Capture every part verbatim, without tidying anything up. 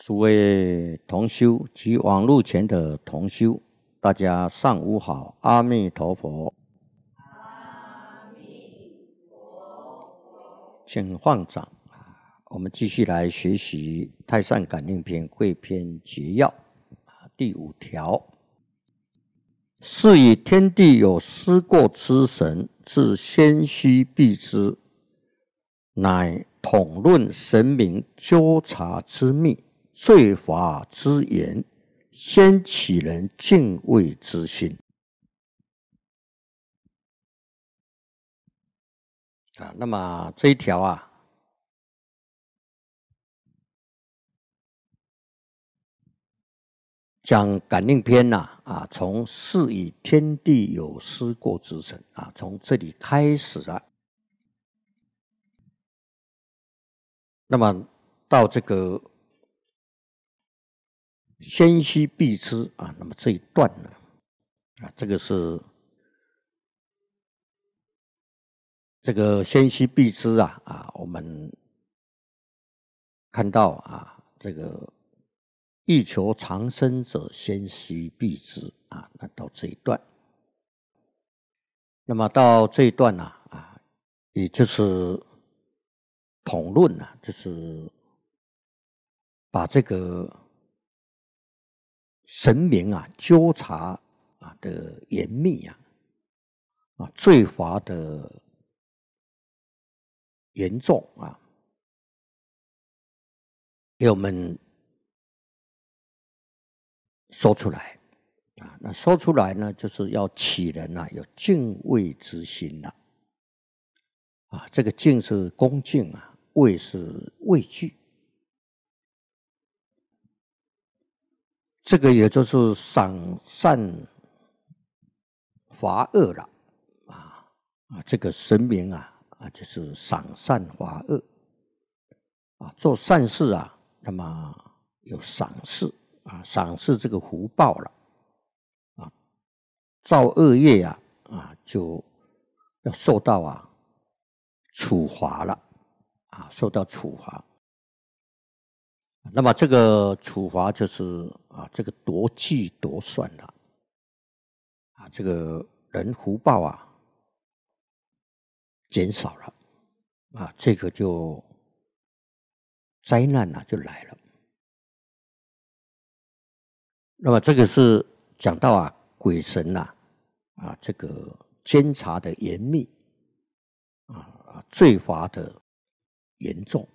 诸位同修及网络前的同修，大家上午好，阿弥陀佛。 阿弥陀佛。 请放掌。我们继续来学习《太上感应篇》汇篇结要第五条。是以天地有思过之神，自先须必之，乃统论神明纠察之秘，罪罚之言，先启人敬畏之心。啊，那么这一条啊，讲感应篇呐、啊，啊，从是以天地有思过之神啊，从这里开始了。那么到这个先须必之啊，那么这一段呢，啊，这个是这个先须必之啊啊，我们看到啊，这个欲求长生者，先须必之啊，那到这一段，那么到这一段呢 啊, 啊，也就是统论啊，就是把这个神明啊纠察啊的严密啊啊罪罚的严重啊，给我们说出来啊。那说出来呢，就是要启人啊有敬畏之心了啊。这个敬是恭敬啊，畏是畏惧。这个也就是赏善罚恶了啊啊！这个神明啊啊，就是赏善罚恶啊，做善事啊，那么有赏识啊，赏识这个福报了啊，造恶业啊啊，就要受到啊处罚了啊，受到处罚。那么这个处罚就是啊，这个夺计夺算了啊，这个人福报啊减少了啊，这个就灾难啊就来了。那么这个是讲到啊鬼神呐 啊, 啊这个监察的严密啊，罪罚的严重。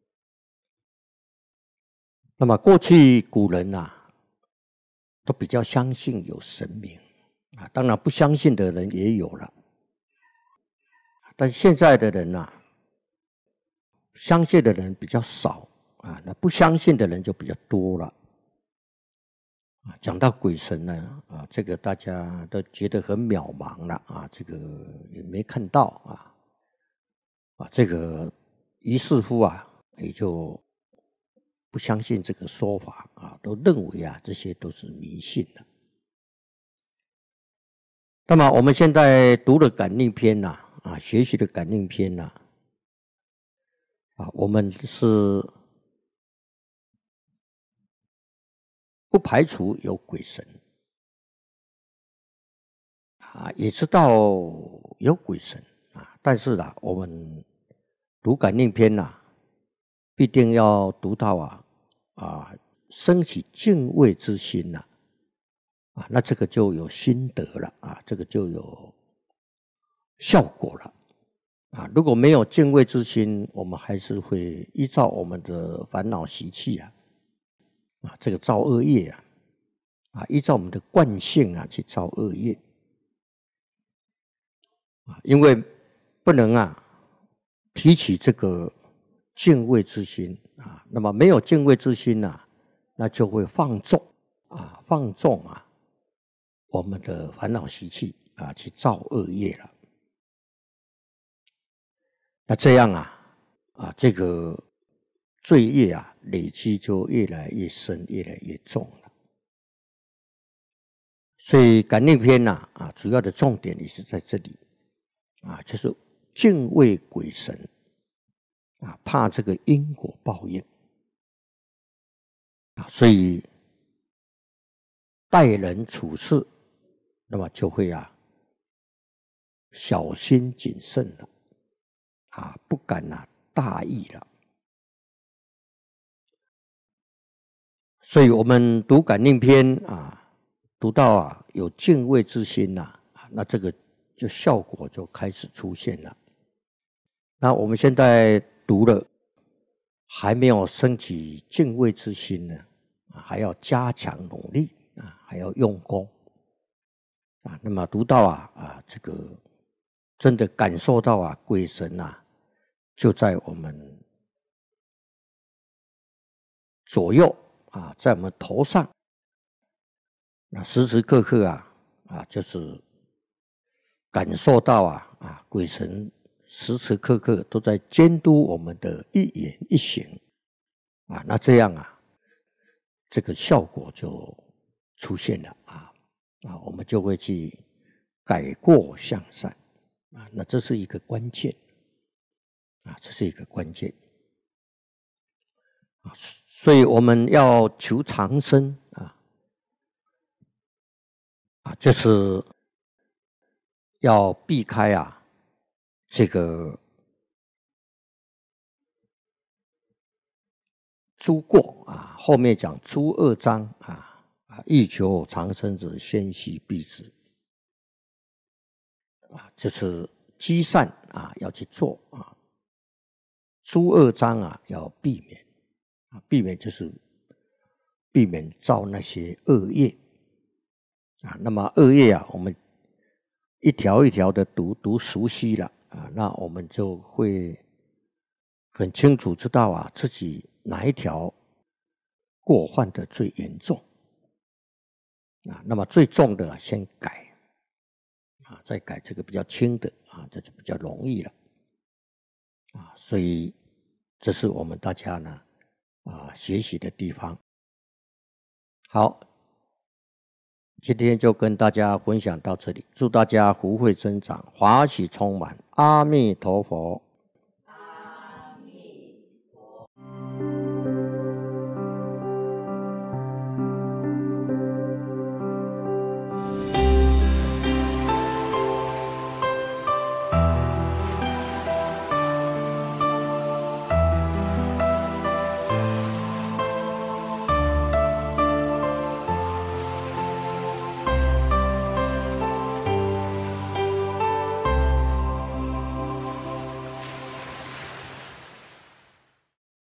那么过去古人呐、啊，都比较相信有神明啊，当然不相信的人也有了，但现在的人呐、啊，相信的人比较少啊，那不相信的人就比较多了。啊，讲到鬼神呢，啊，这个大家都觉得很渺茫了啊，这个也没看到啊，啊，这个于是乎啊，也就不相信这个说法啊，都认为啊，这些都是迷信的。那么我们现在读的感应篇呐、啊，啊，学习的感应篇呐、啊，啊，我们是不排除有鬼神啊，也知道有鬼神啊，但是啊，我们读感应篇呐、啊，必定要读到啊啊，升起敬畏之心呐、啊，啊，那这个就有心得了啊，这个就有效果了啊。如果没有敬畏之心，我们还是会依照我们的烦恼习气啊啊，这个造恶业啊啊，依照我们的惯性啊去造恶业啊，因为不能啊提起这个敬畏之心啊，那么没有敬畏之心呐、啊，那就会放纵啊，放纵啊我们的烦恼习气啊，去造恶业了。那这样啊啊，这个罪业啊累积就越来越深，越来越重了。所以感应篇呐 啊, 啊，主要的重点也是在这里啊，就是敬畏鬼神啊，怕这个因果报应啊，所以待人处事，那么就会啊小心谨慎了，啊，不敢啊大意了。所以我们读感应篇啊，读到啊有敬畏之心呐、啊，那这个就效果就开始出现了。那我们现在读了，还没有升起敬畏之心呢，啊，还要加强努力啊，还要用功啊。那么读到啊啊这个真的感受到啊鬼神啊就在我们左右啊，在我们头上，那时时刻刻啊啊就是感受到啊啊鬼神时时刻刻都在监督我们的一言一行啊，那这样啊这个效果就出现了啊啊，我们就会去改过向善啊，那这是一个关键啊，这是一个关键啊，所以我们要求长生啊啊，就是要避开啊这个诸过啊，后面讲诸恶章啊啊，欲求长生者，先须避之啊，就是积善啊要去做啊，诸恶章啊要避免啊，避免就是避免造那些恶业啊。那么恶业啊，我们一条一条的读读熟悉了啊，那我们就会很清楚知道啊自己哪一条过犯的最严重啊，那么最重的先改啊，再改这个比较轻的啊，这就比较容易了啊，所以这是我们大家呢啊学习的地方。好，今天就跟大家分享到这里，祝大家福慧增长，法喜充满，阿弥陀佛。